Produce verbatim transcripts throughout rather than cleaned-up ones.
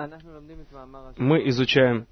Мы изучаем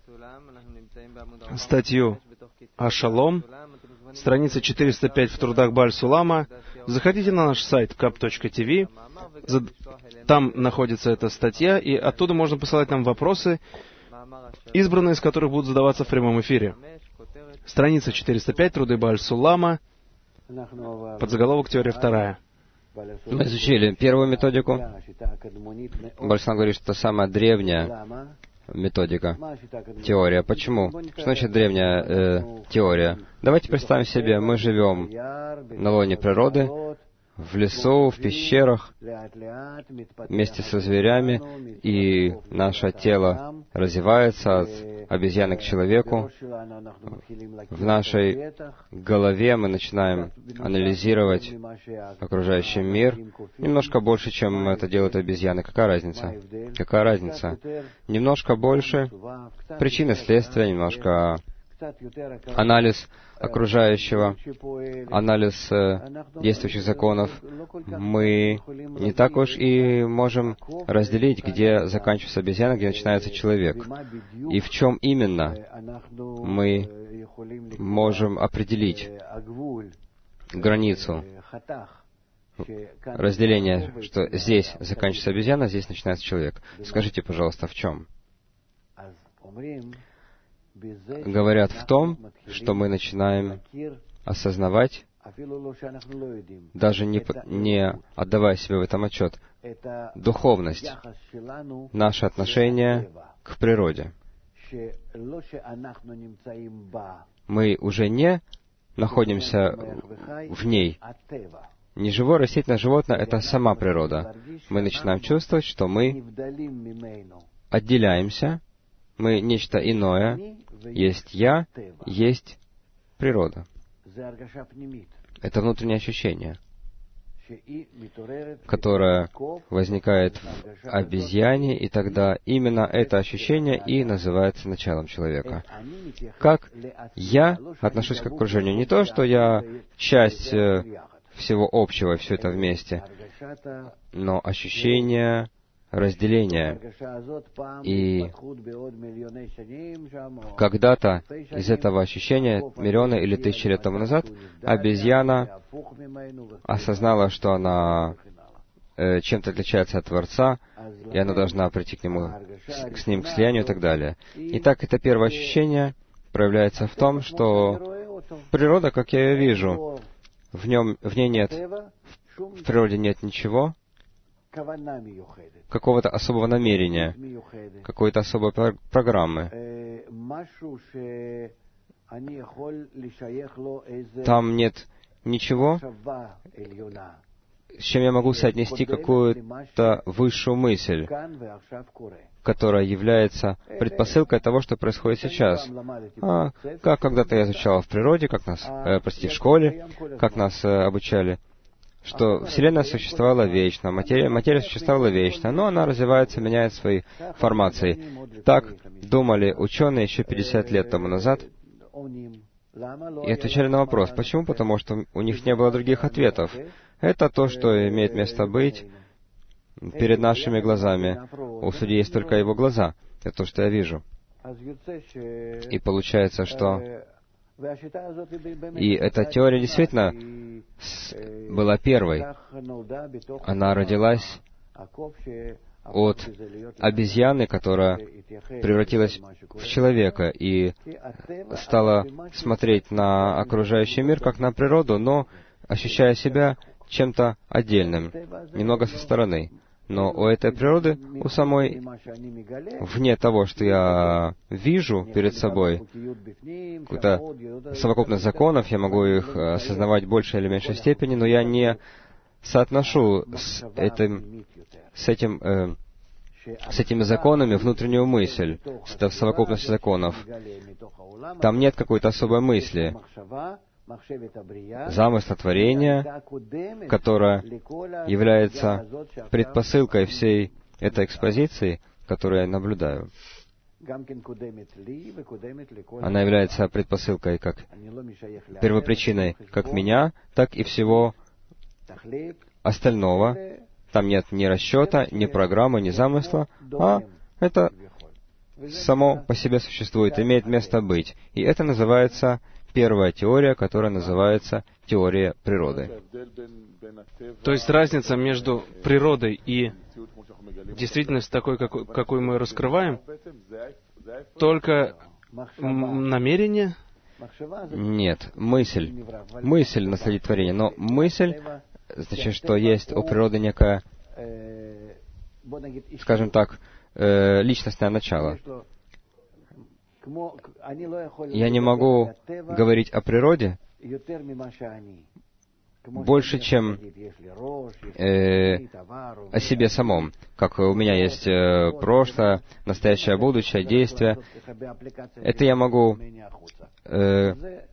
статью «Ашалом», страница четыреста пять в трудах Бааль-Сулама. Заходите на наш сайт кап точка ти ви, там находится эта статья, и оттуда можно посылать нам вопросы, избранные из которых будут задаваться в прямом эфире. Страница четыреста пять, труды Бааль-Сулама, подзаголовок «Теория вторая». Мы изучили первую методику. Бааль-Сулам говорит, что это самая древняя методика, теория. Почему? Что значит древняя э, теория? Давайте представим себе, мы живем на лоне природы, в лесу, в пещерах, вместе со зверями, и наше тело развивается от обезьяны к человеку. В нашей голове мы начинаем анализировать окружающий мир немножко больше, чем это делают обезьяны. Какая разница? Какая разница? Немножко больше причины, следствия, немножко анализ окружающего, анализ э, действующих законов, мы не так уж и можем разделить, где заканчивается обезьяна, где начинается человек. И в чем именно мы можем определить границу разделения, что здесь заканчивается обезьяна, здесь начинается человек. Скажите, пожалуйста, в чем? Говорят в том, что мы начинаем осознавать, даже не, не отдавая себе в этом отчет, духовность, наше отношение к природе. Мы уже не находимся в ней. Не живое растительное животное — это сама природа. Мы начинаем чувствовать, что мы отделяемся, мы нечто иное, есть я, есть природа. Это внутреннее ощущение, которое возникает в обезьяне, и тогда именно это ощущение и называется началом человека. Как я отношусь к окружению? Не то, что я часть всего общего, все это вместе, но ощущение разделения. И когда-то из этого ощущения, миллионы или тысячи лет тому назад, обезьяна осознала, что она э, чем-то отличается от Творца, и она должна прийти к нему, с, с ним к слиянию и так далее. Итак, это первое ощущение проявляется в том, что природа, как я ее вижу, в, нем, в ней нет, в природе нет ничего, какого-то особого намерения, какой-то особой программы. Там нет ничего, с чем я могу соотнести какую-то высшую мысль, которая является предпосылкой того, что происходит сейчас. А, как когда-то я изучал в природе, как нас, э, простите, в школе, как нас э, обучали, что Вселенная существовала вечно, материя, материя существовала вечно, но она развивается, меняет свои формации. Так думали ученые еще пятьдесят лет тому назад, и отвечали на вопрос. Почему? Потому что у них не было других ответов. Это то, что имеет место быть перед нашими глазами. У судьи есть только его глаза. Это то, что я вижу. И получается, что... И эта теория действительно была первой. Она родилась от обезьяны, которая превратилась в человека и стала смотреть на окружающий мир как на природу, но ощущая себя чем-то отдельным, немного со стороны. Но у этой природы, у самой, вне того, что я вижу перед собой, какую-то совокупность законов, я могу их осознавать в большей или меньшей степени, но я не соотношу с этим, с этим, э, с этими законами внутреннюю мысль, с этой совокупностью законов. Там нет какой-то особой мысли, замысла творения, которая является предпосылкой всей этой экспозиции, которую я наблюдаю. Она является предпосылкой как первопричиной как меня, так и всего остального. Там нет ни расчета, ни программы, ни замысла, а Это само по себе существует, имеет место быть. И это называется первая теория, которая называется теория природы. То есть разница между природой и действительностью такой, какой, какой мы раскрываем, только намерение? Нет, мысль. Мысль насадит творение. Но мысль, значит, что есть у природы некое, скажем так, э, личностное начало. Я не могу говорить о природе больше, чем э, о себе самом. Как у меня есть э, прошлое, настоящее, будущее, действие. Это я могу э,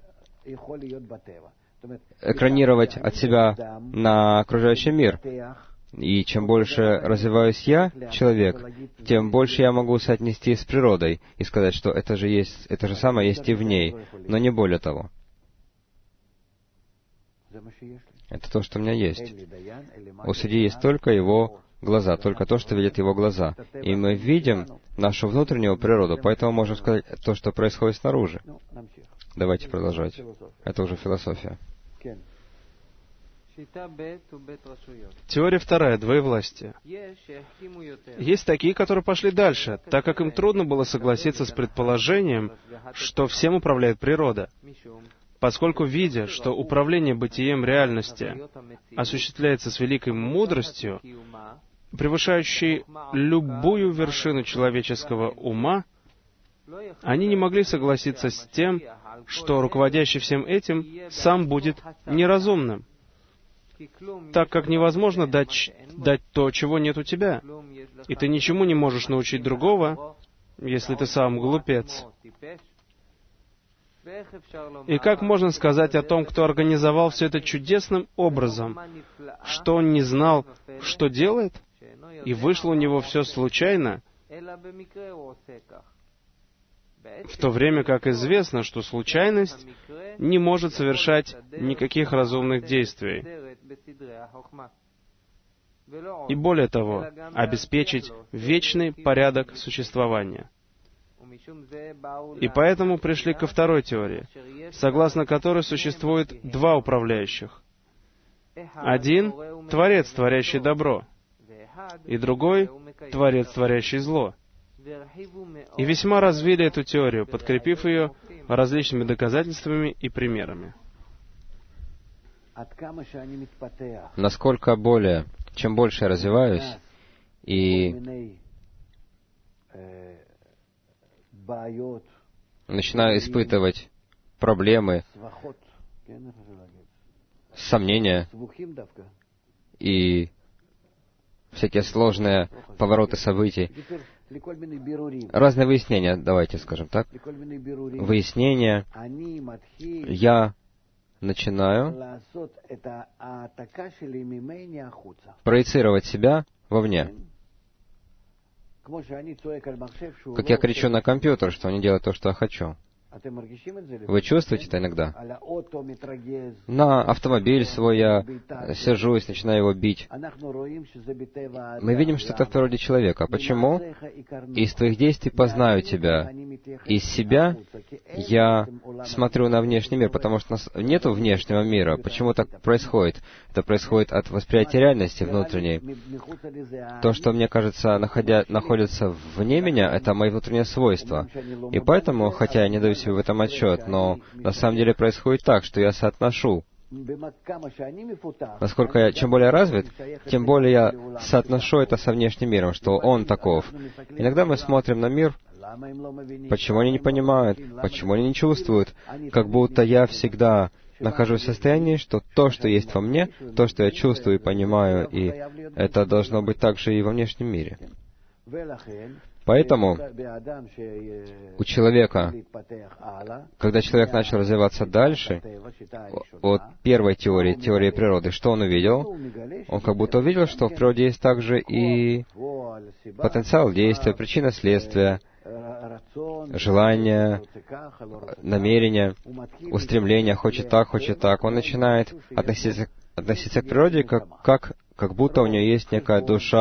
экранировать от себя на окружающий мир. И чем больше развиваюсь я, человек, тем больше я могу соотнести с природой и сказать, что это же есть, это же самое есть и в ней, но не более того. Это то, что у меня есть. У судьи есть только его глаза, только то, что видят его глаза. И мы видим нашу внутреннюю природу, поэтому можем сказать то, что происходит снаружи. Давайте продолжать. Это уже философия. Теория вторая, двоевластие. Есть такие, которые пошли дальше, так как им трудно было согласиться с предположением, что всем управляет природа. Поскольку, видя, что управление бытием реальности осуществляется с великой мудростью, превышающей любую вершину человеческого ума, они не могли согласиться с тем, что руководящий всем этим сам будет неразумным, так как невозможно дать, дать то, чего нет у тебя, и ты ничему не можешь научить другого, если ты сам глупец. И как можно сказать о том, кто организовал все это чудесным образом, что он не знал, что делает, и вышло у него все случайно, в то время как известно, что случайность не может совершать никаких разумных действий. И более того, обеспечить вечный порядок существования. И поэтому пришли ко второй теории, согласно которой существует два управляющих. Один — Творец, творящий добро, и другой — Творец, творящий зло. И весьма развили эту теорию, подкрепив ее различными доказательствами и примерами. Насколько более, чем больше я развиваюсь, и начинаю испытывать проблемы, сомнения и всякие сложные повороты событий, разные выяснения, давайте скажем так, выяснения, я начинаю проецировать себя вовне. Как я кричу на компьютер, что не делает то, что я хочу. Вы чувствуете это иногда? На автомобиль свой я сержусь, начинаю его бить. Мы видим, что это в природе человека. Почему? Из твоих действий познаю тебя. Из себя я смотрю на внешний мир, потому что у нас нету внешнего мира. Почему так происходит? Это происходит от восприятия реальности внутренней. То, что, мне кажется, находя, находится вне меня, это мои внутренние свойства. И поэтому, хотя я не даю себе в этом отчет, но на самом деле происходит так, что я соотношу. Насколько я, чем более развит, тем более я соотношу это со внешним миром, что он таков. Иногда мы смотрим на мир, почему они не понимают, почему они не чувствуют, как будто я всегда нахожусь в состоянии, что то, что есть во мне, то, что я чувствую и понимаю, и это должно быть также и во внешнем мире. Поэтому у человека, когда человек начал развиваться дальше, от первой теории, теории природы, что он увидел? Он как будто увидел, что в природе есть также и потенциал действия, причина следствия, желание, намерение, устремление, хочет так, хочет так. Он начинает относиться, относиться к природе как, как, как будто у нее есть некая душа,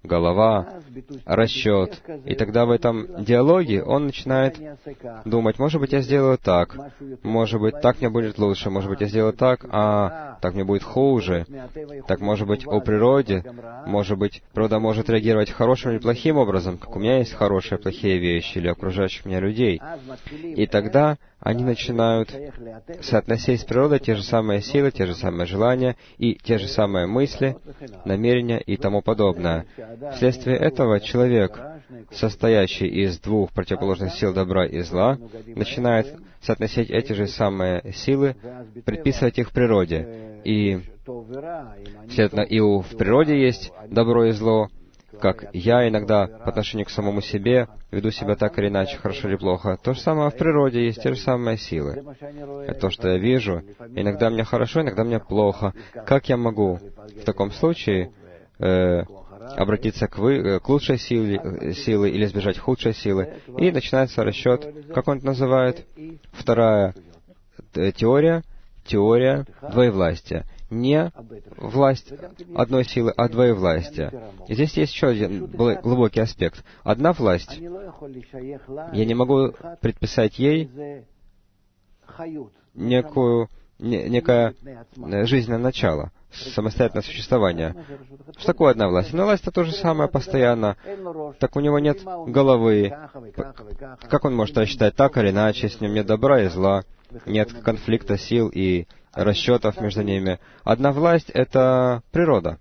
голова, расчет. И тогда в этом диалоге он начинает думать, может быть, я сделаю так, может быть, так мне будет лучше, может быть, я сделаю так, а так мне будет хуже. Так, может быть, о природе, может быть, природа может реагировать хорошим или плохим образом, как у меня есть хорошие и плохие вещи, или окружающих меня людей. И тогда они начинают соотносить с природой те же самые силы, те же самые желания и те же самые мысли, намерения и тому подобное. Вследствие этого человек, состоящий из двух противоположных сил добра и зла, начинает соотносить эти же самые силы, предписывать их в природе. И, следовательно, и у, в природе есть добро и зло, как я иногда по отношению к самому себе веду себя так или иначе, хорошо или плохо. То же самое в природе, есть те же самые силы. Это то, что я вижу. Иногда мне хорошо, иногда мне плохо. Как я могу в таком случае э, обратиться к, вы, к лучшей силе, силе или избежать худшей силы? И начинается расчет, как он это называет? Вторая теория, теория двоевластия. Не власть одной силы, а двоевластия. И здесь есть еще один глубокий аспект. Одна власть, я не могу предписать ей некую, не, некое жизненное начало, самостоятельное существование. Что такое одна власть? Одна власть — это то же самое постоянно. Так у него нет головы. Как он может рассчитать так или иначе? С ним нет добра и зла, нет конфликта сил и расчетов между ними. Одна власть — это природа.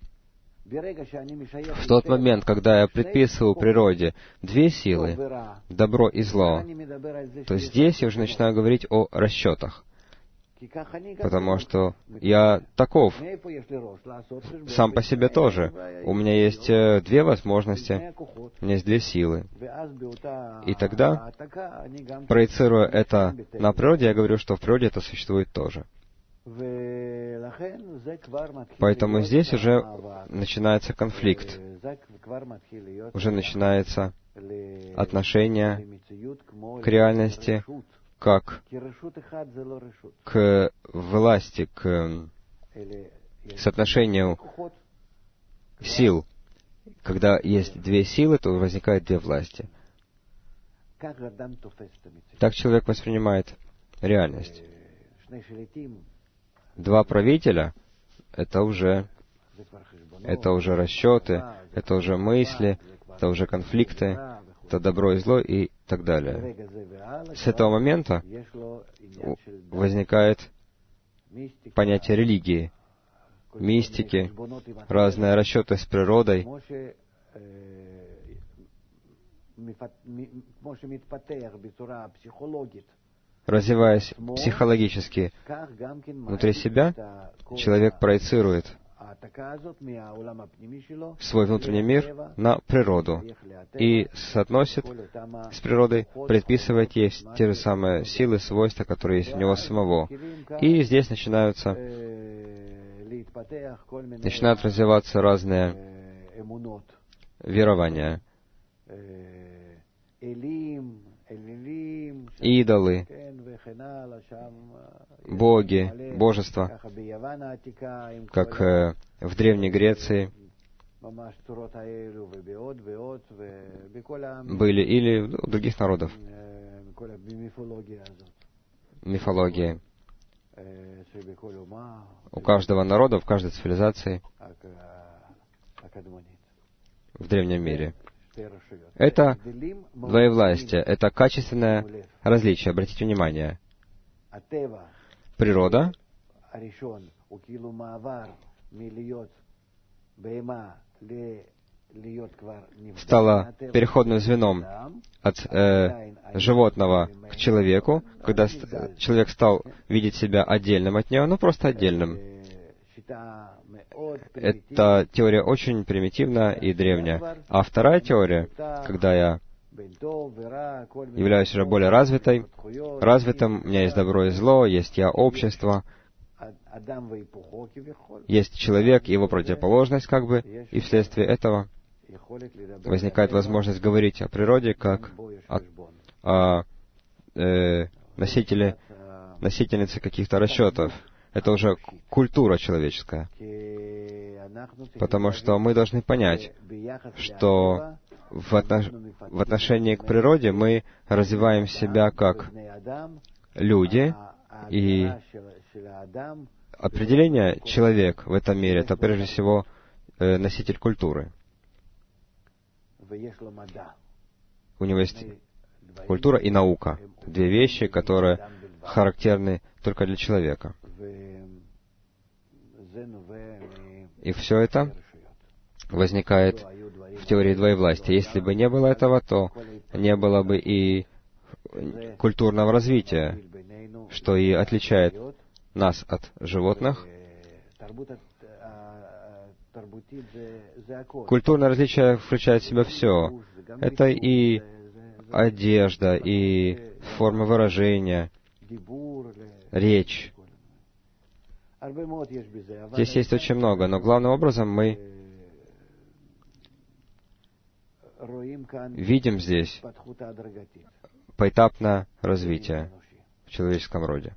В тот момент, когда я предписываю природе две силы, добро и зло, то здесь я уже начинаю говорить о расчетах. Потому что я таков сам по себе тоже. У меня есть две возможности, у меня есть две силы. И тогда, проецируя это на природе, я говорю, что в природе это существует тоже. Поэтому здесь уже начинается конфликт, уже начинается отношение к реальности, как к власти, к соотношению сил. Когда есть две силы, то возникает две власти. Так человек воспринимает реальность. Два правителя — это уже, это уже расчеты, это уже мысли, это уже конфликты, это добро и зло и так далее. С этого момента возникает понятие религии, мистики, разные расчеты с природой, развиваясь психологически внутри себя, человек проецирует свой внутренний мир на природу и соотносит с природой, предписывает ей те же самые силы, свойства, которые есть у него самого. И здесь начинаются, начинают развиваться разные верования, идолы, боги, божества, как э, в Древней Греции были, или у других народов, мифологии. У каждого народа, в каждой цивилизации в древнем мире. Это двоевластие, это качественное различие, обратите внимание. Природа стала переходным звеном от э, животного к человеку, когда человек стал видеть себя отдельным от нее, ну просто отдельным. Эта теория очень примитивна и древняя. А вторая теория, когда я являюсь уже более развитой, развитым, у меня есть добро и зло, есть я общество, есть человек и его противоположность, как бы, и вследствие этого возникает возможность говорить о природе как о, о э, носителе, носительнице каких-то расчетов. Это уже культура человеческая. Потому что мы должны понять, что в, отнош... в отношении к природе мы развиваем себя как люди, и определение «человек» в этом мире — это прежде всего э, носитель культуры. У него есть культура и наука. Две вещи, которые характерны только для человека. И все это возникает в теории двоевластия. Если бы не было этого, то не было бы и культурного развития, что и отличает нас от животных. Культурное различие включает в себя все. Это и одежда, и форма выражения, речь. Здесь есть очень много, но главным образом мы видим здесь поэтапное развитие в человеческом роде.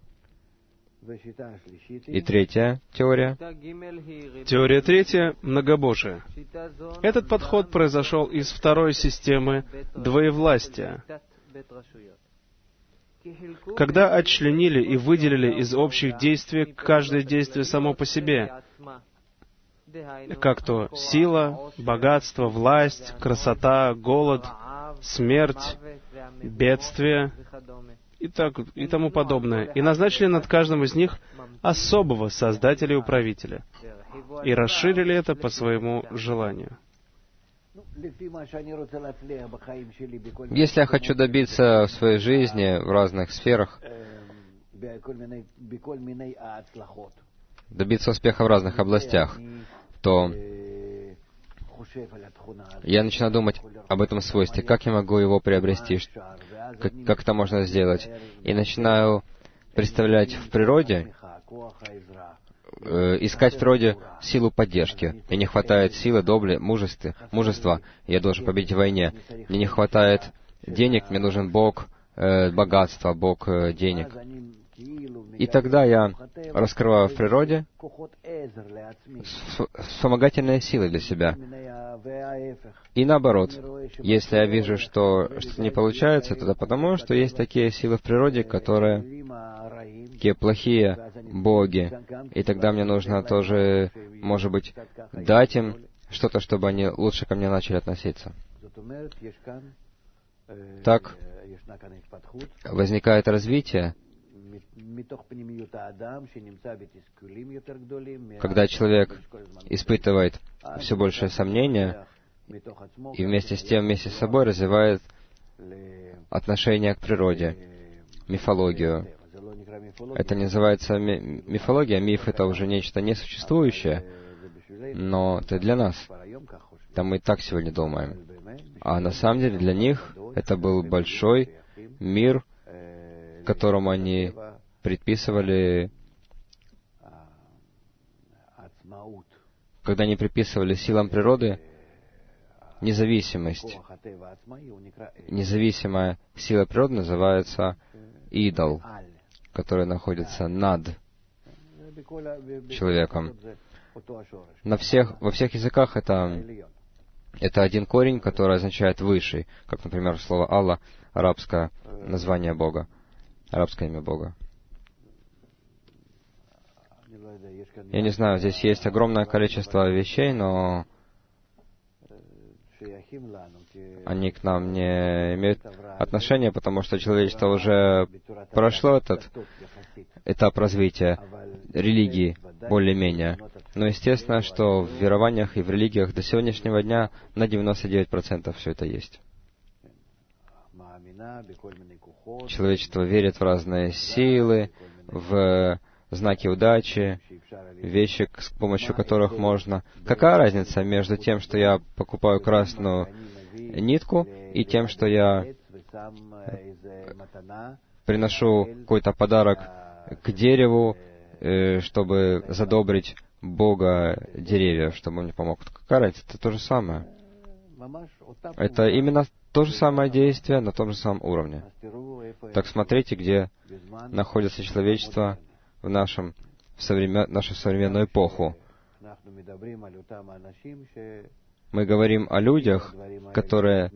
И третья теория. Теория третья — многобожие. Этот подход произошел из второй системы двоевластия. Когда отчленили и выделили из общих действий каждое действие само по себе, как то сила, богатство, власть, красота, голод, смерть, бедствие и, так, и тому подобное, и назначили над каждым из них особого создателя и управителя, и расширили это по своему желанию. Если я хочу добиться в своей жизни в разных сферах, добиться успеха в разных областях, то я начинаю думать об этом свойстве, как я могу его приобрести, как, как это можно сделать. И начинаю представлять в природе, э, искать в природе силу поддержки. Мне не хватает силы, доблести, мужества, мужества, я должен победить в войне. Мне не хватает денег, мне нужен Бог э, богатства, Бог э, денег. И тогда я раскрываю в природе вспомогательные силы для себя. И наоборот, если я вижу, что что-то не получается, то это потому, что есть такие силы в природе, которые такие плохие боги. И тогда мне нужно тоже, может быть, дать им что-то, чтобы они лучше ко мне начали относиться. Так возникает развитие, когда человек испытывает все большее сомнение и вместе с тем, вместе с собой развивает отношение к природе, мифологию. Это не называется ми- мифология, миф — это уже нечто несуществующее, но это для нас. Там мы и так сегодня думаем. А на самом деле для них это был большой мир, которому они предписывали, когда они приписывали силам природы независимость. Независимая сила природы называется идол, который находится над человеком. На всех, во всех языках это, это один корень, который означает «высший», как, например, слово «Алла» — арабское название Бога, арабское имя Бога. Я не знаю, здесь есть огромное количество вещей, но они к нам не имеют отношения, потому что человечество уже прошло этот этап развития религии более-менее. Но естественно, что в верованиях и в религиях до сегодняшнего дня на девяносто девять процентов все это есть. Человечество верит в разные силы, в знаки удачи, вещи, с помощью которых можно... Какая разница между тем, что я покупаю красную нитку, и тем, что я приношу какой-то подарок к дереву, чтобы задобрить Бога деревьев, чтобы он мне помог? Какая разница? Это то же самое. Это именно то же самое действие на том же самом уровне. Так смотрите, где находится человечество в нашем, в современ... нашу современную эпоху. Мы говорим о людях, которые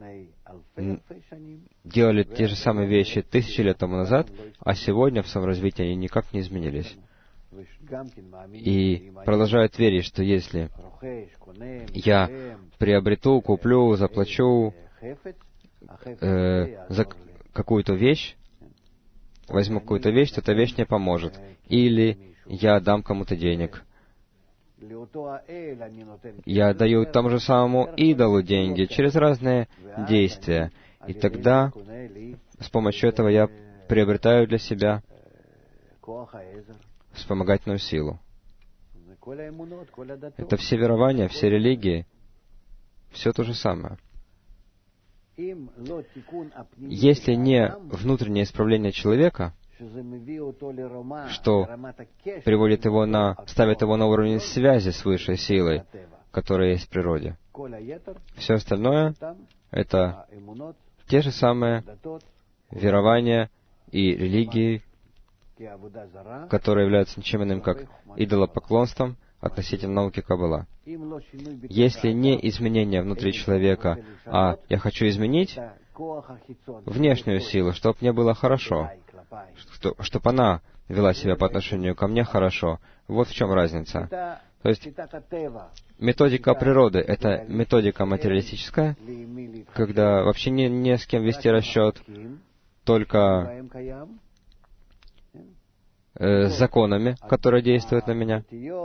делали те же самые вещи тысячи лет тому назад, а сегодня в своем развитии они никак не изменились. И продолжают верить, что если я приобрету, куплю, заплачу э, за какую-то вещь, возьму какую-то вещь, то эта вещь мне поможет. Или я дам кому-то денег. Я даю тому же самому идолу деньги через разные действия. И тогда с помощью этого я приобретаю для себя вспомогательную силу. Это все верования, все религии, все то же самое. Если не внутреннее исправление человека, что приводит его на, ставит его на уровень связи с высшей силой, которая есть в природе, все остальное — это те же самые верования и религии, которые являются ничем иным, как идолопоклонством относительно науки Каббала. Если не изменение внутри человека, а я хочу изменить внешнюю силу, чтобы мне было хорошо, чтобы она вела себя по отношению ко мне хорошо, вот в чем разница. То есть методика природы — это методика материалистическая, когда вообще не, не с кем вести расчет, только э, с законами, которые действуют на меня,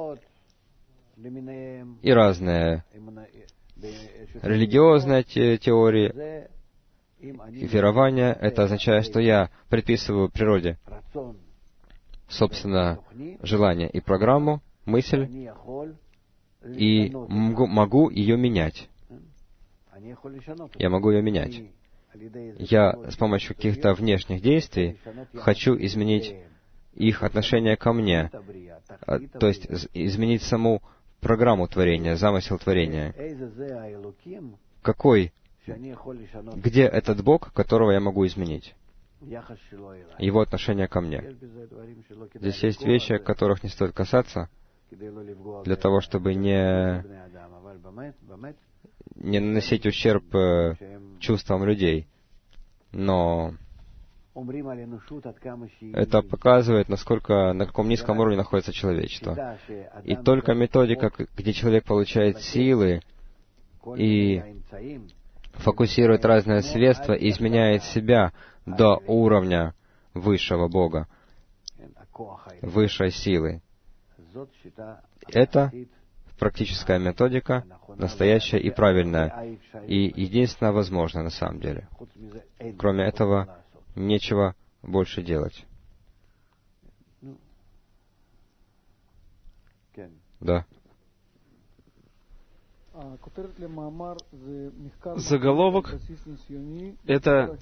и разные религиозные те, теории, и верования. Это означает, что я предписываю природе, собственно, желание и программу, мысль, и могу, могу ее менять. Я могу ее менять. Я с помощью каких-то внешних действий хочу изменить их отношение ко мне, то есть изменить саму программу творения, замысел творения. Какой, где этот Бог, которого я могу изменить? Его отношение ко мне. Здесь есть вещи, которых не стоит касаться, для того, чтобы не, не наносить ущерб чувствам людей. Но это показывает, насколько, на каком низком уровне находится человечество. И только методика, где человек получает силы и фокусирует разные средства и изменяет себя до уровня высшего Бога, высшей силы. Это практическая методика, настоящая и правильная, и единственная возможная на самом деле. Кроме этого, нечего больше делать. Да. Заголовок — это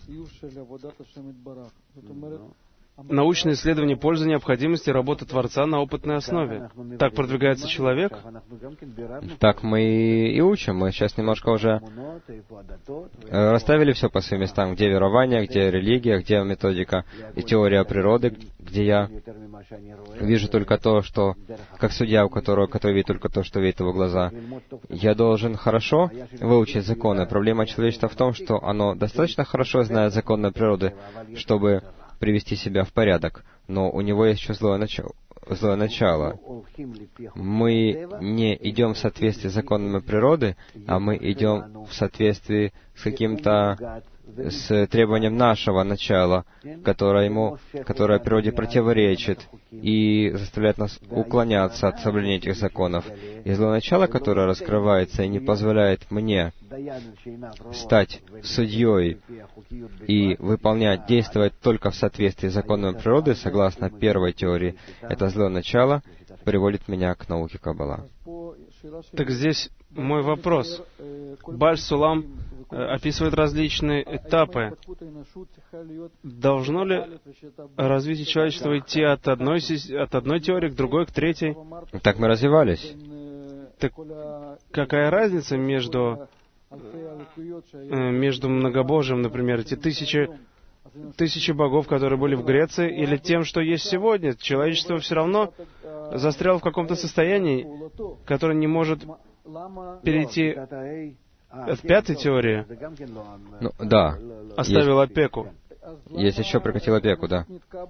научное исследование пользы необходимости работы Творца на опытной основе. Так продвигается человек? Так мы и учим. Мы сейчас немножко уже расставили все по своим местам, где верование, где религия, где методика и теория природы, где я вижу только то, что, как судья, у которого, который видит только то, что видит его глаза. Я должен хорошо выучить законы. Проблема человечества в том, что оно достаточно хорошо знает законы природы, чтобы привести себя в порядок, но у него есть еще злое начало. Злое начало. Мы не идем в соответствии с законами природы, а мы идем в соответствии с каким-то, с требованием нашего начала, которое ему, которое природе противоречит и заставляет нас уклоняться от соблюдения этих законов. И злое начало, которое раскрывается и не позволяет мне стать судьей и выполнять, действовать только в соответствии с законами природы, согласно первой теории, это злое начало приводит меня к науке Каббала. Так здесь мой вопрос. Бааль Сулам описывает различные этапы. Должно ли развитие человечества идти от одной, от одной теории к другой, к третьей? Так мы развивались. Так какая разница между, между многобожием, например, эти тысячи тысячи богов, которые были в Греции, или тем, что есть сегодня. Человечество все равно застряло в каком-то состоянии, которое не может перейти от пятой теории. Ну, да. Оставил Есть, опеку. есть еще прекратил опеку, да.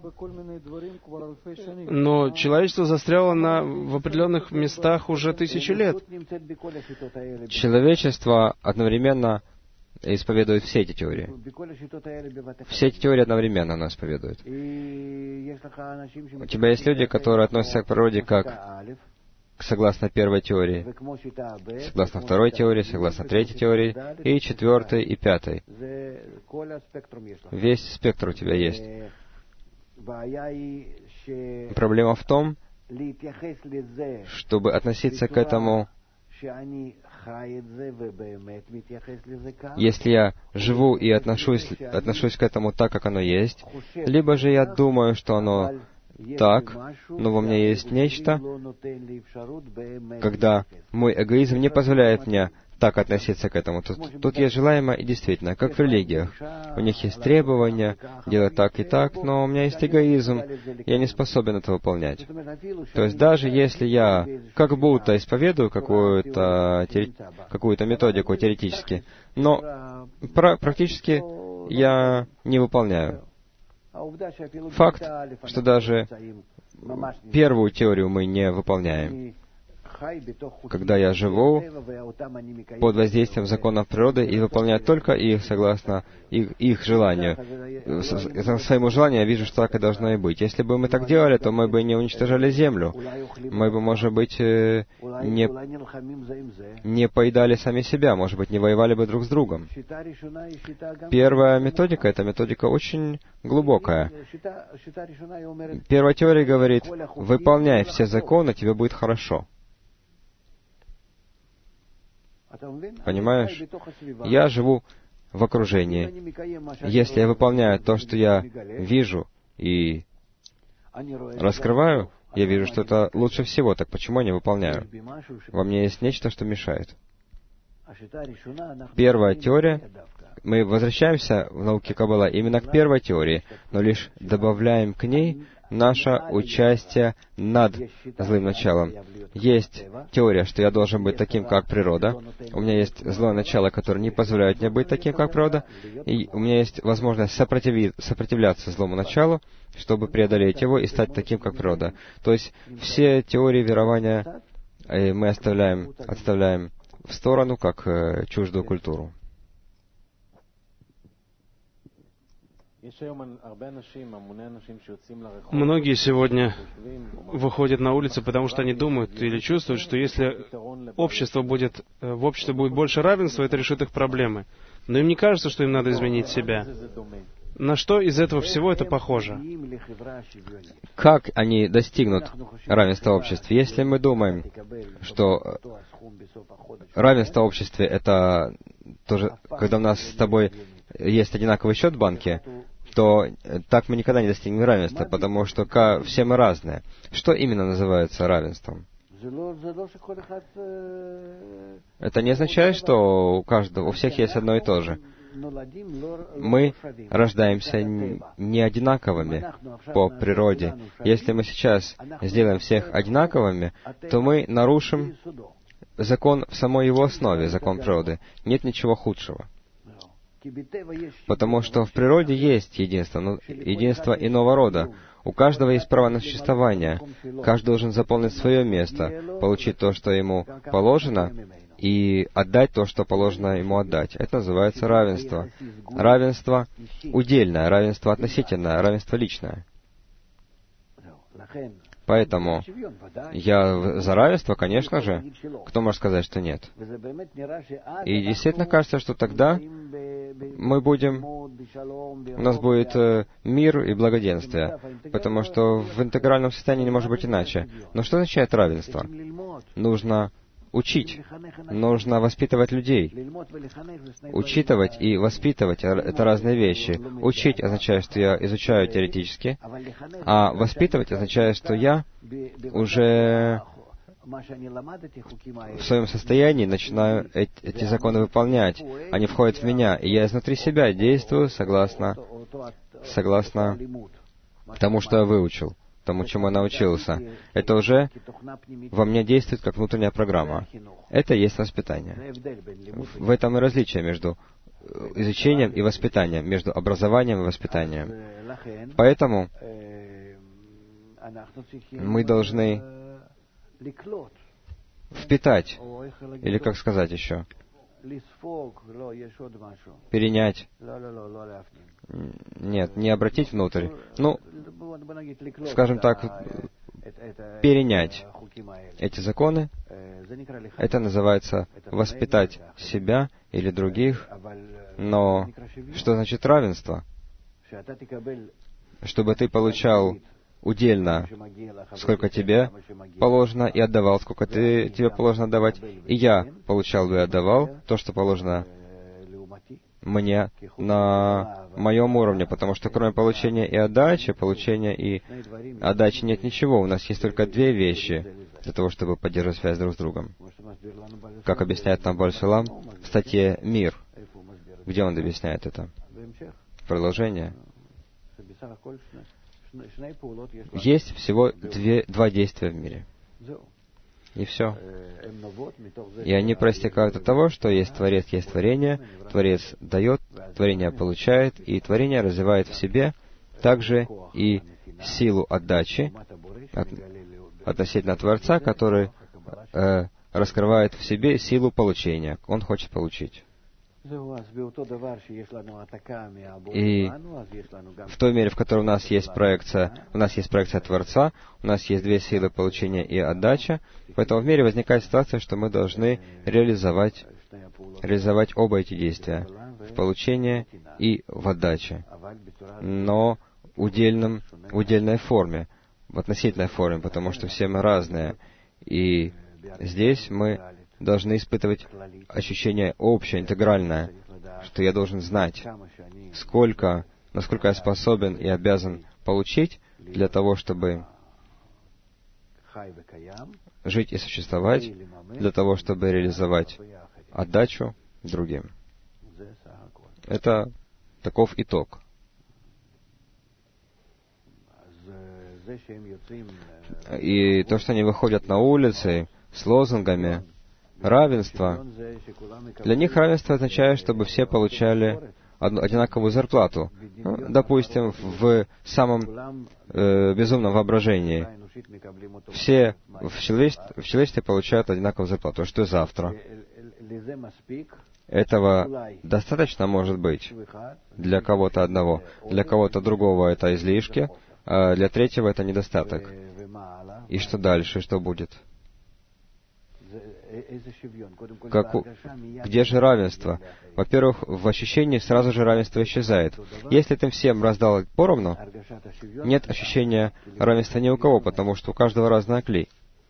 Но человечество застряло на, в определенных местах уже тысячи лет. Человечество одновременно исповедует все эти теории. Все эти теории одновременно оно исповедует. У тебя есть люди, которые относятся к природе как согласно первой теории, согласно второй теории, согласно третьей теории, и четвертой, и пятой. Весь спектр у тебя есть. Проблема в том, чтобы относиться к этому, если я живу и отношусь, отношусь к этому так, как оно есть, либо же я думаю, что оно так, но во мне есть нечто, когда мой эгоизм не позволяет мне так относиться к этому. Тут, тут есть желаемое и действительно, как в религиях. У них есть требования делать так и так, но у меня есть эгоизм, я не способен это выполнять. То есть даже если я как будто исповедую какую-то, какую-то методику теоретически, но пра- практически я не выполняю. Факт, что даже первую теорию мы не выполняем. Когда я живу под воздействием законов природы и выполняю только их согласно их, их желанию, своему желанию я вижу, что так и должно и быть. Если бы мы так делали, то мы бы не уничтожали землю. Мы бы, может быть, не, не поедали сами себя, может быть, не воевали бы друг с другом. Первая методика — это методика очень глубокая. Первая теория говорит: выполняй все законы, тебе будет хорошо. Понимаешь? Я живу в окружении. Если я выполняю то, что я вижу и раскрываю, я вижу, что это лучше всего, так почему я не выполняю? Во мне есть нечто, что мешает. Первая теория, мы возвращаемся в науке Каббала именно к первой теории, но лишь добавляем к ней наше участие над злым началом. Есть теория, что я должен быть таким, как природа. У меня есть злое начало, которое не позволяет мне быть таким, как природа. И у меня есть возможность сопротиви- сопротивляться злому началу, чтобы преодолеть его и стать таким, как природа. То есть все теории верования мы оставляем, отставляем в сторону, как э, чуждую культуру. Многие сегодня выходят на улицы, потому что они думают или чувствуют, что если общество будет, в обществе будет больше равенства, это решит их проблемы. Но им не кажется, что им надо изменить себя. На что из этого всего это похоже? Как они достигнут равенства в обществе? Если мы думаем, что равенство в обществе — это тоже, когда у нас с тобой есть одинаковый счет в банке, то так мы никогда не достигнем равенства, потому что все мы разные. Что именно называется равенством? Это не означает, что у каждого, у всех есть одно и то же. Мы рождаемся не одинаковыми по природе. Если мы сейчас сделаем всех одинаковыми, то мы нарушим закон в самой его основе, закон природы. Нет ничего худшего. Потому что в природе есть единство, но единство иного рода. У каждого есть право на существование. Каждый должен заполнить свое место, получить то, что ему положено, и отдать то, что положено ему отдать. Это называется равенство. Равенство удельное, равенство относительное, равенство личное. Поэтому я за равенство, конечно же. Кто может сказать, что нет? И действительно кажется, что тогда мы будем, у нас будет э, мир и благоденствие, потому что в интегральном состоянии не может быть иначе. Но что означает равенство? Нужно учить, нужно воспитывать людей. Учитывать и воспитывать — это разные вещи. Учить означает, что я изучаю теоретически, а воспитывать означает, что я уже в своем состоянии начинаю эти законы выполнять. Они входят в меня, и я изнутри себя действую согласно согласно тому, что я выучил, тому, чему я научился. Это уже во мне действует как внутренняя программа. Это и есть воспитание. В этом и различие между изучением и воспитанием, между образованием и воспитанием. Поэтому мы должны впитать, или как сказать еще, перенять. Нет, не обратить внутрь. Ну, скажем так, перенять эти законы. Это называется воспитать себя или других. Но что значит равенство? Чтобы ты получал удельно, сколько тебе положено, и отдавал, сколько ты, тебе положено отдавать. И я получал бы и отдавал то, что положено мне на моем уровне, потому что кроме получения и отдачи, получения и отдачи нет ничего. У нас есть только две вещи для того, чтобы поддерживать связь друг с другом. Как объясняет нам Баль Сулам в статье «Мир». Где он объясняет это? Продолжение. Есть всего две, два действия в мире. И все. И они проистекают от того, что есть Творец, есть творение, Творец дает, творение получает, и творение развивает в себе также и силу отдачи от, относительно Творца, который э, раскрывает в себе силу получения. Он хочет получить. И в той мере, в которой у нас есть проекция, у нас есть проекция Творца, у нас есть две силы получения и отдача, поэтому в мире возникает ситуация, что мы должны реализовать, реализовать оба эти действия в получении и в отдаче, но в удельном, в удельной форме, в относительной форме, потому что все мы разные. И здесь мы должны испытывать ощущение общее, интегральное, что я должен знать, сколько, насколько я способен и обязан получить для того, чтобы жить и существовать, для того, чтобы реализовать отдачу другим. Это таков итог. И то, что они выходят на улицы с лозунгами равенства, для них равенство означает, чтобы все получали одну, одинаковую зарплату. Ну, допустим, в самом э, безумном воображении все в человечестве, в человечестве получают одинаковую зарплату. Что завтра? Этого достаточно может быть для кого-то одного. Для кого-то другого это излишки, а для третьего это недостаток. И что дальше? Что будет? Как у... Где же равенство? Во-первых, в ощущении сразу же равенство исчезает. Если ты всем раздал поровну, нет ощущения равенства ни у кого, потому что у каждого разная клей.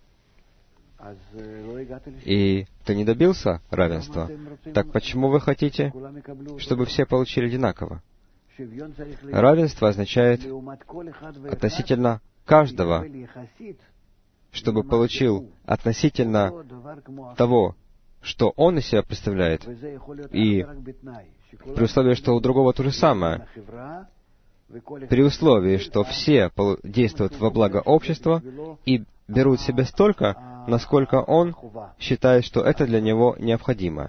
И ты не добился равенства. Так почему вы хотите, чтобы все получили одинаково? Равенство означает относительно каждого, чтобы получил относительно того, что он из себя представляет, и при условии, что у другого то же самое, при условии, что все действуют во благо общества и берут себе столько, насколько он считает, что это для него необходимо.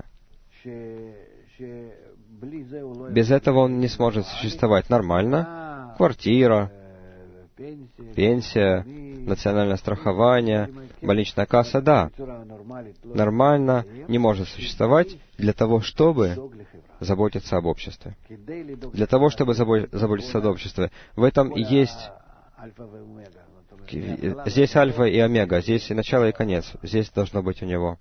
Без этого он не сможет существовать нормально. Квартира, пенсия, национальное страхование, больничная касса, да, нормально не может существовать для того, чтобы заботиться об обществе. Для того, чтобы заботиться об обществе. В этом и есть... Здесь альфа и омега, здесь и начало, и конец. Здесь должно быть у него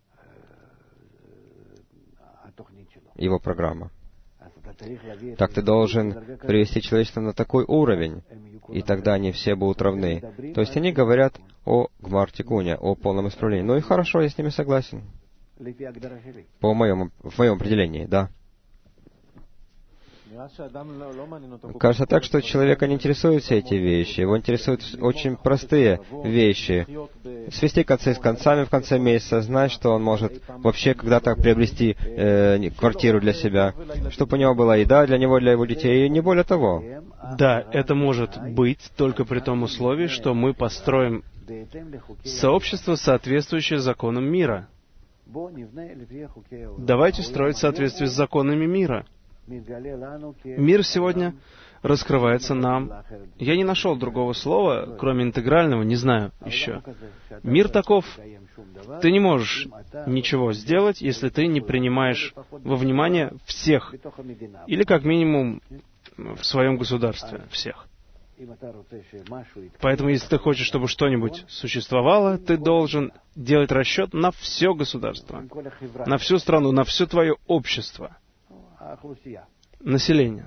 его программа. Так ты должен привести человечество на такой уровень, и тогда они все будут равны. То есть они говорят о гмар-тикуне, о полном исправлении. Ну и хорошо, я с ними согласен. По моему, в моем определении, да. Кажется так, что человека не интересуют все эти вещи. Его интересуют очень простые вещи. Свести концы с концами в конце месяца, знать, что он может вообще когда-то приобрести э, квартиру для себя, чтобы у него была еда для него, для его детей, и не более того. Да, это может быть только при том условии, что мы построим сообщество, соответствующее законам мира. Давайте строить в соответствии с законами мира. Мир сегодня раскрывается нам. Я не нашел другого слова, кроме интегрального, не знаю еще. Мир таков. Ты не можешь ничего сделать, если ты не принимаешь во внимание всех, или как минимум в своем государстве всех. Поэтому, если ты хочешь, чтобы что-нибудь существовало, ты должен делать расчет на все государство, на всю страну, на все твое общество, население,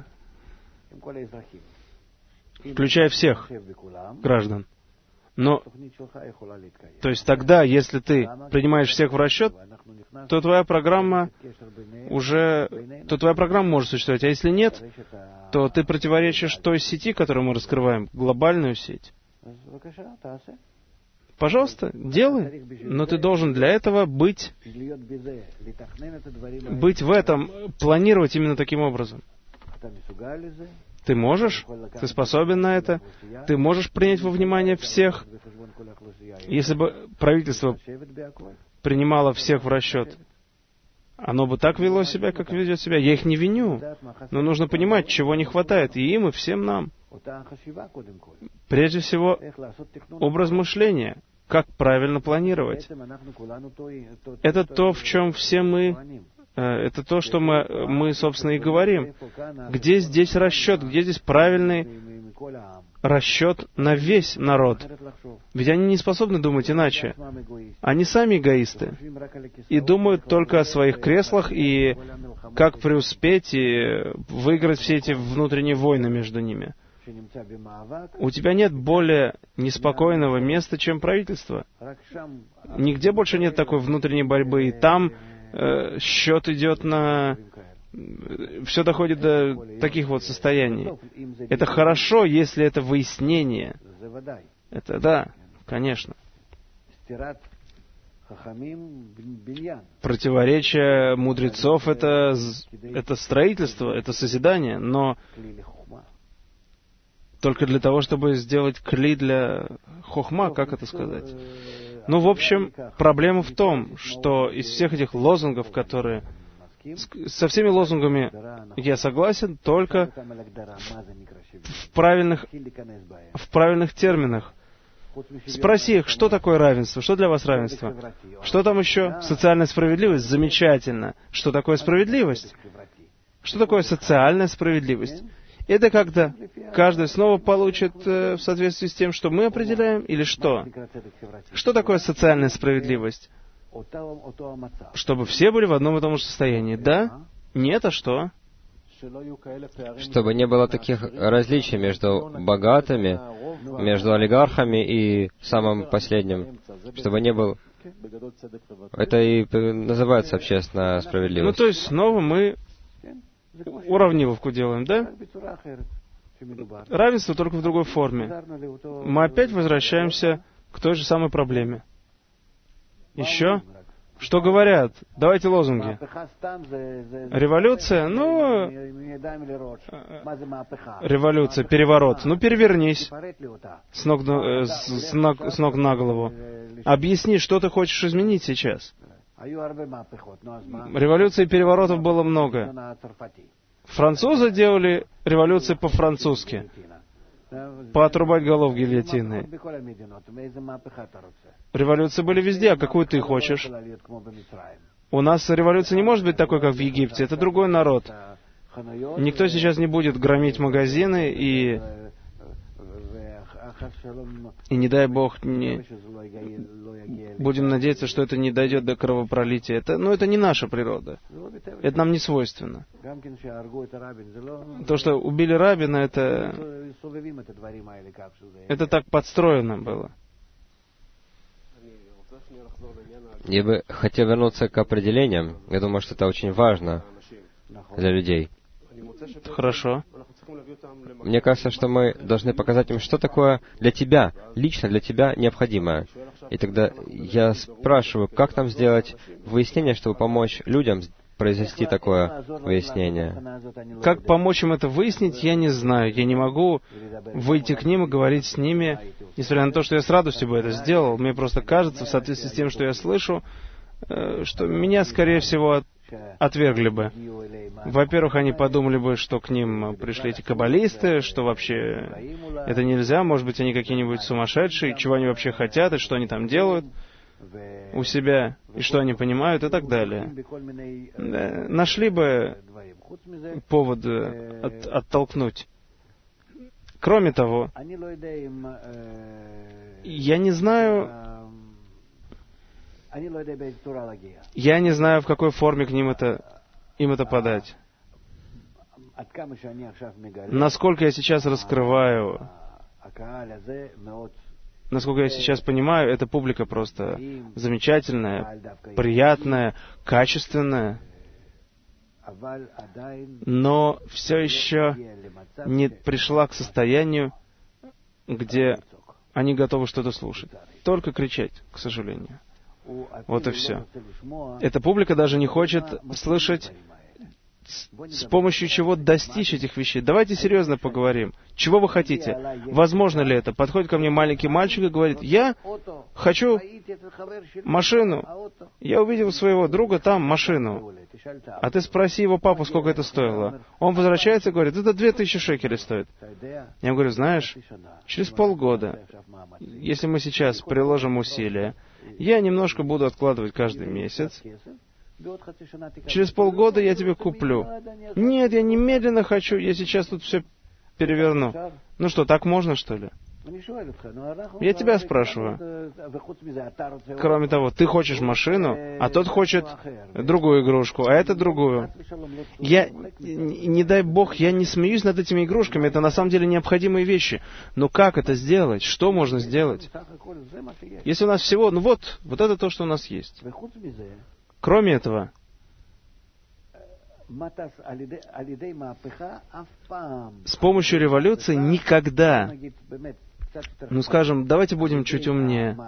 включая всех граждан. Но, то есть тогда, если ты принимаешь всех в расчет, то твоя программа уже, то твоя программа может существовать. А если нет, то ты противоречишь той сети, которую мы раскрываем, глобальную сеть. Пожалуйста, делай, но ты должен для этого быть, быть в этом, планировать именно таким образом. Ты можешь, ты способен на это, ты можешь принять во внимание всех. Если бы правительство принимало всех в расчет, оно бы так вело себя, как ведет себя. Я их не виню, но нужно понимать, чего не хватает, и им, и всем нам. Прежде всего, образ мышления, как правильно планировать. Это то, в чем все мы... Это то, что мы, мы, собственно, и говорим. Где здесь расчет, где здесь правильный расчет на весь народ? Ведь они не способны думать иначе. Они сами эгоисты. И думают только о своих креслах и как преуспеть и выиграть все эти внутренние войны между ними. У тебя нет более неспокойного места, чем правительство. Нигде больше нет такой внутренней борьбы. И там э, счет идет на... Все доходит до таких вот состояний. Это хорошо, если это выяснение. Это да, конечно. Противоречие мудрецов — это, это строительство, это созидание, но только для того, чтобы сделать кли для хохма, как это сказать? Ну, в общем, проблема в том, что из всех этих лозунгов, которые... Со всеми лозунгами я согласен, только в правильных, в правильных терминах. Спроси их, что такое равенство, что для вас равенство? Что там еще? Социальная справедливость? Замечательно. Что такое справедливость? Что такое социальная справедливость? Это когда каждый снова получит э, в соответствии с тем, что мы определяем, или что? Что такое социальная справедливость? Чтобы все были в одном и том же состоянии. Да? Нет, а что? Чтобы не было таких различий между богатыми, между олигархами и самым последним. Чтобы не было... Это и называется общественная справедливость. Ну, то есть, снова мы уравниловку делаем, да? Равенство только в другой форме. Мы опять возвращаемся к той же самой проблеме. Еще? Что говорят? Давайте лозунги. Революция? Ну... Революция, переворот. Ну, перевернись с ног, на, с, ног, с ног на голову. Объясни, что ты хочешь изменить сейчас. Революций и переворотов было много. Французы делали революции по-французски. Поотрубать голов гильотиной. Революции были везде, а какую ты хочешь? У нас революция не может быть такой, как в Египте. Это другой народ. Никто сейчас не будет громить магазины и... И не дай Бог, не... будем надеяться, что это не дойдет до кровопролития. Это, ну, это не наша природа. Это нам не свойственно. То, что убили Рабина, это... Это так подстроено было. Я бы хотел вернуться к определениям. Я думаю, что это очень важно для людей. Хорошо. Мне кажется, что мы должны показать им, что такое для тебя, лично для тебя необходимое. И тогда я спрашиваю, как нам сделать выяснение, чтобы помочь людям произвести такое выяснение. Как помочь им это выяснить, я не знаю. Я не могу выйти к ним и говорить с ними, несмотря на то, что я с радостью бы это сделал. Мне просто кажется, в соответствии с тем, что я слышу, что меня, скорее всего, отвергли бы. Во-первых, они подумали бы, что к ним пришли эти каббалисты, что вообще это нельзя, может быть, они какие-нибудь сумасшедшие, чего они вообще хотят, и что они там делают у себя, и что они понимают, и так далее. Да, нашли бы повод от, оттолкнуть. Кроме того, я не знаю, я не знаю, в какой форме к ним это, им это подать. Насколько я сейчас раскрываю, насколько я сейчас понимаю, эта публика просто замечательная, приятная, качественная, но все еще не пришла к состоянию, где они готовы что-то слушать. Только кричать, к сожалению. Вот и все. Эта публика даже не хочет слышать, с помощью чего достичь этих вещей. Давайте серьезно поговорим. Чего вы хотите? Возможно ли это? Подходит ко мне маленький мальчик и говорит: я хочу машину. Я увидел своего друга там машину. А ты спроси его папу, сколько это стоило. Он возвращается и говорит: это две тысячи шекелей стоит. Я говорю: знаешь, через полгода, если мы сейчас приложим усилия, я немножко буду откладывать каждый месяц, через полгода я тебе куплю. Нет, я немедленно хочу, я сейчас тут все переверну. Ну что, так можно, что ли? Я тебя спрашиваю. Кроме того, ты хочешь машину, а тот хочет другую игрушку, а это другую. Я, не дай Бог, я не смеюсь над этими игрушками, это на самом деле необходимые вещи. Но как это сделать? Что можно сделать? Если у нас всего, ну вот, вот это то, что у нас есть. Кроме этого, с помощью революции никогда, ну скажем, давайте будем чуть умнее,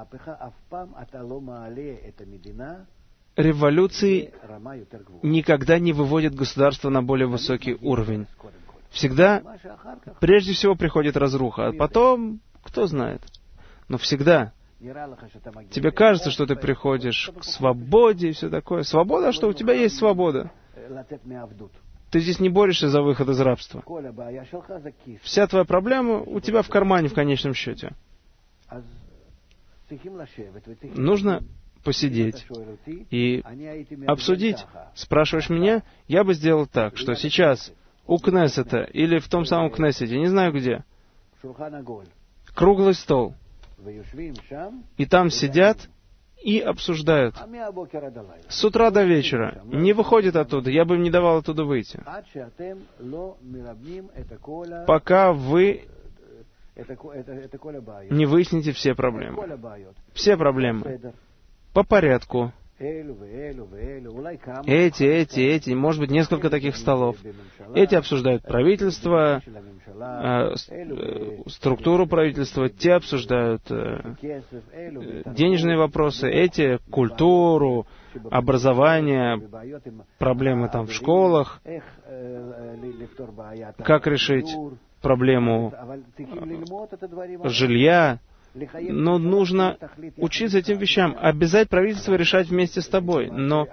революции никогда не выводят государство на более высокий уровень. Всегда, прежде всего, приходит разруха, а потом, кто знает, но всегда. Тебе кажется, что ты приходишь к свободе и все такое. Свобода, что у тебя есть свобода. Ты здесь не борешься за выход из рабства. Вся твоя проблема у тебя в кармане в конечном счете. Нужно посидеть и обсудить. Спрашиваешь меня, я бы сделал так, что сейчас у Кнессета или в том самом Кнессете, не знаю где, круглый стол. И там сидят и обсуждают. С утра до вечера. Не выходит оттуда. Я бы им не давал оттуда выйти. Пока вы не выясните все проблемы. Все проблемы. По порядку. Эти, эти, эти, может быть, несколько таких столов. Эти обсуждают правительство, э, структуру правительства, те обсуждают э, денежные вопросы, эти культуру, образование, проблемы там в школах, как решить проблему жилья. Но нужно учиться этим вещам, обязать правительство решать вместе с тобой. Но,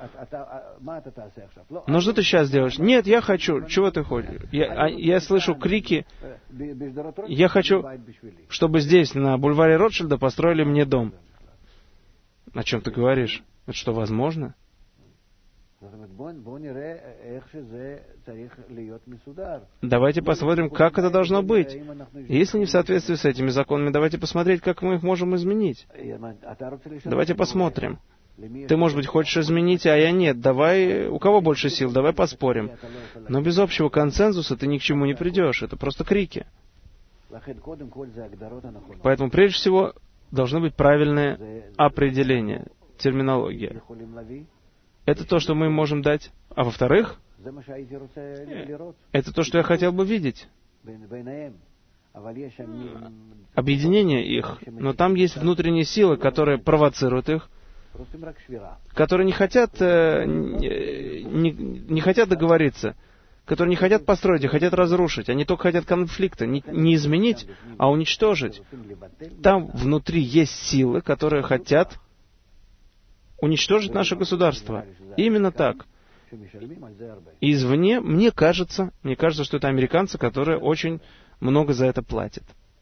но что ты сейчас делаешь? Нет, я хочу. Чего ты хочешь? Я, я слышу крики. Я хочу, чтобы здесь, на бульваре Ротшильда, построили мне дом. О чем ты говоришь? Это что, возможно? Давайте посмотрим, как это должно быть. Если не в соответствии с этими законами, давайте посмотреть, как мы их можем изменить. Давайте посмотрим. Ты, может быть, хочешь изменить, а я нет. Давай, у кого больше сил, давай поспорим. Но без общего консенсуса ты ни к чему не придешь. Это просто крики. Поэтому, прежде всего, должно быть правильное определение, терминология. Это то, что мы можем дать. А во-вторых, Это то, что я хотел бы видеть. Объединение их. Но там есть внутренние силы, которые провоцируют их, которые не хотят, не, не хотят договориться, которые не хотят построить, а хотят разрушить. Они только хотят конфликта. Не, не изменить, а уничтожить. Там внутри есть силы, которые хотят уничтожить наше государство. Именно так. И извне, мне кажется, мне кажется, что это американцы, которые очень много за это платят.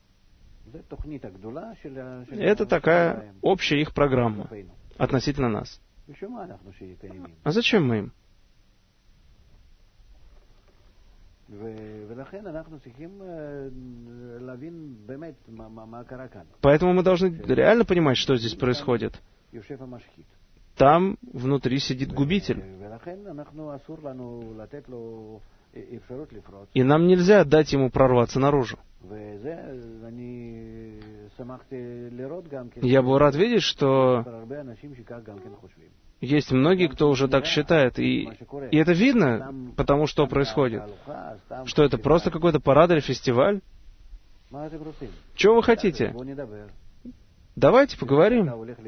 Это такая общая их программа относительно нас. А зачем мы им? Поэтому мы должны реально понимать, что здесь происходит. Там внутри сидит губитель. И нам нельзя дать ему прорваться наружу. Я был рад видеть, что есть многие, кто уже так считает. И, и это видно, потому что происходит. Что это просто какой-то парад или фестиваль? Чего вы хотите? Давайте поговорим.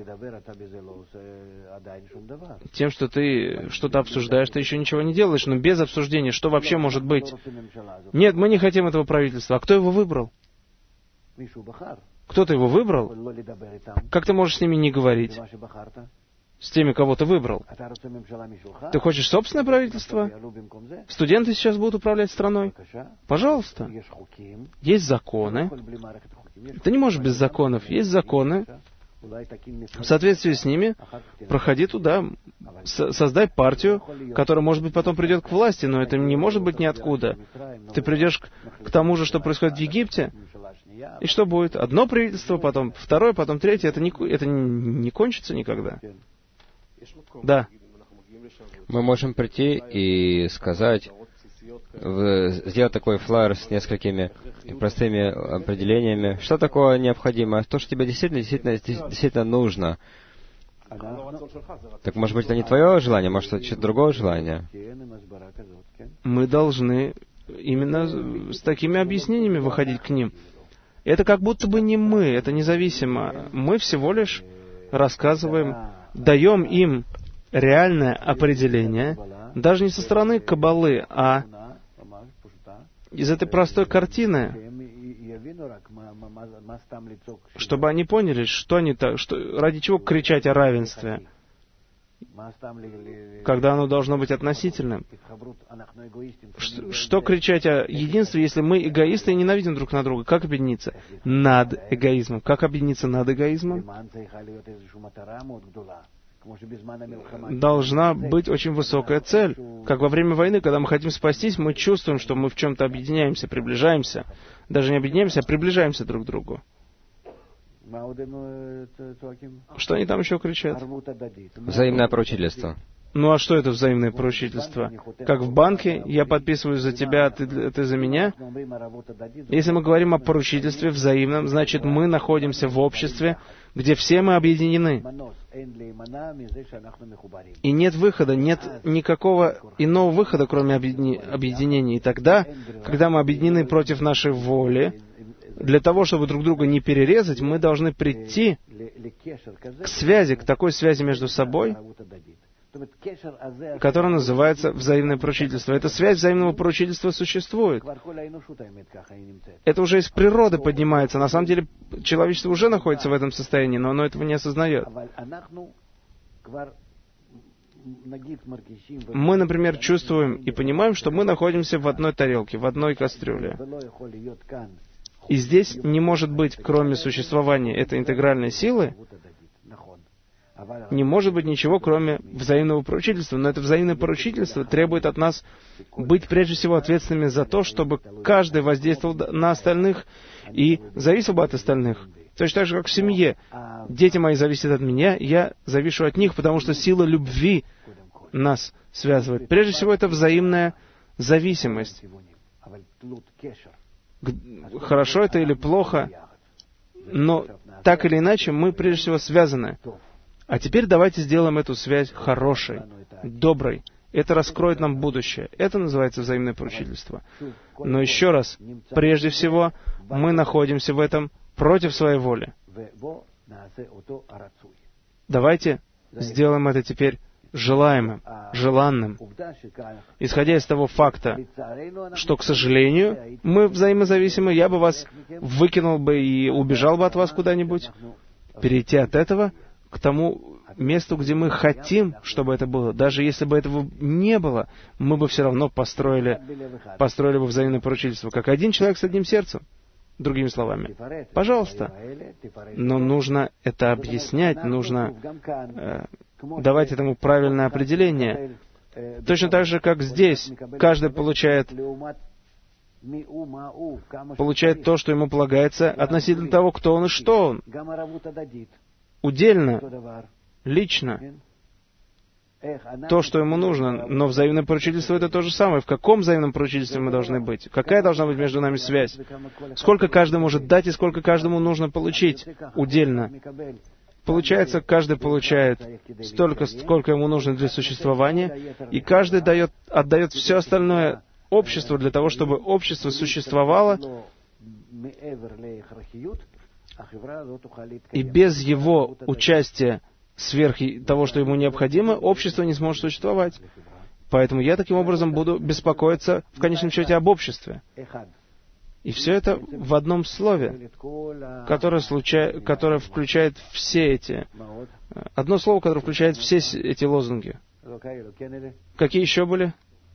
Тем, что ты что-то обсуждаешь, ты еще ничего не делаешь, но без обсуждения, что вообще может быть? Нет, мы не хотим этого правительства. А кто его выбрал? Кто-то его выбрал? Как ты можешь с ними не говорить? С теми, кого ты выбрал? Ты хочешь собственное правительство? Студенты сейчас будут управлять страной? Пожалуйста. Есть законы. Ты не можешь без законов. Есть законы. В соответствии с ними проходи туда, создай партию, которая, может быть, потом придет к власти, но это не может быть ниоткуда. Ты придешь к, к тому же, что происходит в Египте, и что будет? Одно правительство, потом второе, потом третье. Это не, это не кончится никогда. Да. Мы можем прийти и сказать, в, сделать такой флаер с несколькими простыми определениями. Что такое необходимо? То, что тебе действительно, действительно, действительно нужно. Так, может быть, это не твое желание, может, это что-то другое желание? Мы должны именно с такими объяснениями выходить к ним. Это как будто бы не мы, это независимо. Мы всего лишь рассказываем, даем им реальное определение, даже не со стороны Каббалы, а из этой простой картины, чтобы они поняли, что они так, что, ради чего кричать о равенстве, когда оно должно быть относительным. Что, что кричать о единстве, если мы эгоисты и ненавидим друг на друга? Как объединиться? Над эгоизмом. Как объединиться над эгоизмом? Должна быть очень высокая цель. Как во время войны, когда мы хотим спастись, мы чувствуем, что мы в чем-то объединяемся, приближаемся. Даже не объединяемся, а приближаемся друг к другу. Что они там еще кричат? Взаимное поручительство. Ну а что это взаимное поручительство? Как в банке, я подписываюсь за тебя, а ты, ты за меня? Если мы говорим о поручительстве взаимном, значит мы находимся в обществе, где все мы объединены. И нет выхода, нет никакого иного выхода, кроме объедини- объединения. И тогда, когда мы объединены против нашей воли, для того, чтобы друг друга не перерезать, мы должны прийти к связи, к такой связи между собой, которая называется взаимное поручительство. Эта связь взаимного поручительства существует. Это уже из природы поднимается. На самом деле, человечество уже находится в этом состоянии, но оно этого не осознает. Мы, например, чувствуем и понимаем, что мы находимся в одной тарелке, в одной кастрюле. И здесь не может быть, кроме существования этой интегральной силы, не может быть ничего, кроме взаимного поручительства. Но это взаимное поручительство требует от нас быть прежде всего ответственными за то, чтобы каждый воздействовал на остальных и зависел бы от остальных. Точно так же, как в семье. Дети мои зависят от меня, я завишу от них, потому что сила любви нас связывает. Прежде всего, это взаимная зависимость. Хорошо это или плохо, но так или иначе мы прежде всего связаны. А теперь давайте сделаем эту связь хорошей, доброй. Это раскроет нам будущее. Это называется взаимное поручительство. Но еще раз, прежде всего, мы находимся в этом против своей воли. Давайте сделаем это теперь желаемым, желанным. Исходя из того факта, что, к сожалению, мы взаимозависимы, я бы вас выкинул бы и убежал бы от вас куда-нибудь, перейти от этого к тому месту, где мы хотим, чтобы это было. Даже если бы этого не было, мы бы все равно построили, построили бы взаимное поручительство, как один человек с одним сердцем. Другими словами, пожалуйста. Но нужно это объяснять, нужно э, давать этому правильное определение. Точно так же, как здесь. Каждый получает, получает то, что ему полагается, относительно того, кто он и что он. Удельно, лично. То, что ему нужно. Но взаимное поручительство — это то же самое. В каком взаимном поручительстве мы должны быть? Какая должна быть между нами связь? Сколько каждый может дать и сколько каждому нужно получить удельно? Получается, каждый получает столько, сколько ему нужно для существования, и каждый дает, отдает все остальное обществу для того, чтобы общество существовало, и без его участия сверх того, что ему необходимо, общество не сможет существовать. Поэтому я таким образом буду беспокоиться в конечном счете об обществе. И все это в одном слове, которое, случай... которое включает все эти... Одно слово, которое включает все эти лозунги. Какие еще были?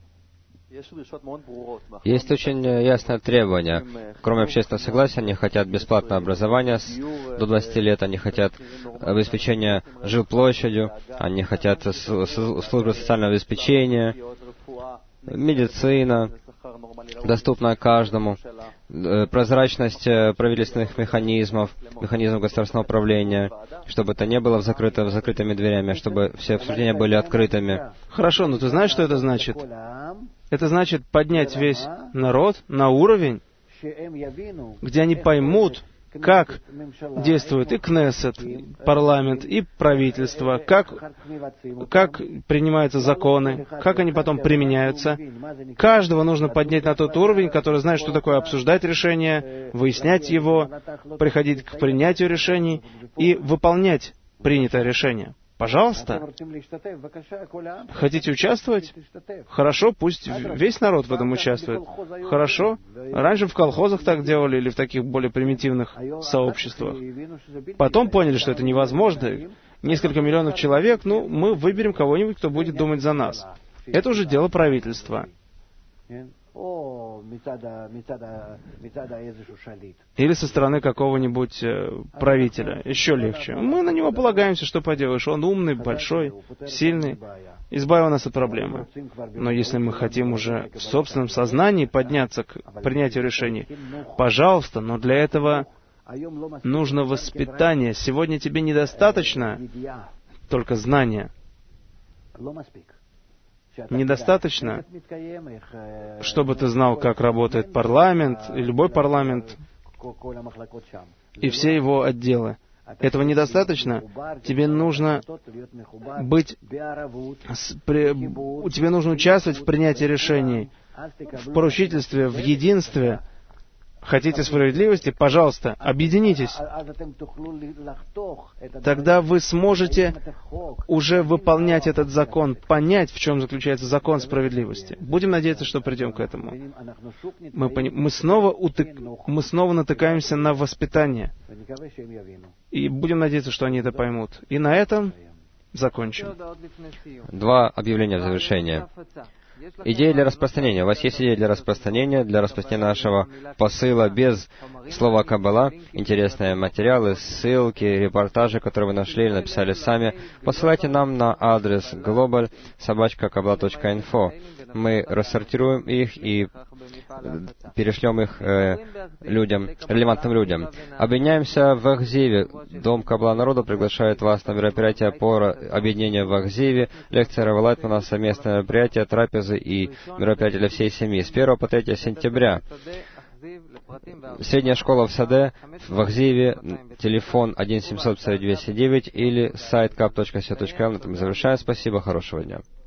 Есть очень ясное требование. Кроме общественного согласия, они хотят бесплатное образование до двадцати лет, они хотят обеспечения жилплощадью, они хотят службы социального обеспечения, медицина, доступная каждому, прозрачность правительственных механизмов, механизмов государственного управления, чтобы это не было в закрыто, в закрытыми дверями, чтобы все обсуждения были открытыми. Хорошо, но ты знаешь, что это значит? Это значит поднять весь народ на уровень, где они поймут, как действует и Кнессет, парламент, и правительство, как, как принимаются законы, как они потом применяются. Каждого нужно поднять на тот уровень, который знает, что такое обсуждать решение, выяснять его, приходить к принятию решений и выполнять принятое решение. Пожалуйста. Хотите участвовать? Хорошо, пусть весь народ в этом участвует. Хорошо. Раньше в колхозах так делали или в таких более примитивных сообществах. Потом поняли, что это невозможно. Несколько миллионов человек, ну, мы выберем кого-нибудь, кто будет думать за нас. Это уже дело правительства. Или со стороны какого-нибудь э, правителя. Еще легче. Мы на него полагаемся, что поделаешь. Он умный, большой, сильный. Избавил нас от проблемы. Но если мы хотим уже в собственном сознании подняться к принятию решений, пожалуйста, но для этого нужно воспитание. Сегодня тебе недостаточно только знания. Недостаточно, чтобы ты знал, как работает парламент, и любой парламент, и все его отделы. Этого недостаточно. Тебе нужно быть, тебе нужно участвовать в принятии решений, в поручительстве, в единстве. Хотите справедливости? Пожалуйста, объединитесь. Тогда вы сможете уже выполнять этот закон, понять, в чем заключается закон справедливости. Будем надеяться, что придем к этому. Мы, пони... мы, снова, утык... мы снова натыкаемся на воспитание. И будем надеяться, что они это поймут. И на этом закончим. Два объявления в завершение. Идея для распространения. У вас есть идея для распространения, для распространения нашего посыла без слова «Каббала», интересные материалы, ссылки, репортажи, которые вы нашли или написали сами, посылайте нам на адрес глобаль собака каббала точка инфо. Мы рассортируем их и перешлем их э, людям, релевантным людям. Объединяемся в Ахзиве. Дом Каббала народа приглашает вас на мероприятие по объединению в Ахзиве. Лекция Рава Лайтмана, совместное мероприятие, трапезы и мероприятия для всей семьи с первого по третье сентября. Средняя школа в Саде, в Ахзиве, телефон один семьсот пятьдесят двести девять или сайт каб точка си точка эл. На этом завершаем. Спасибо, хорошего дня.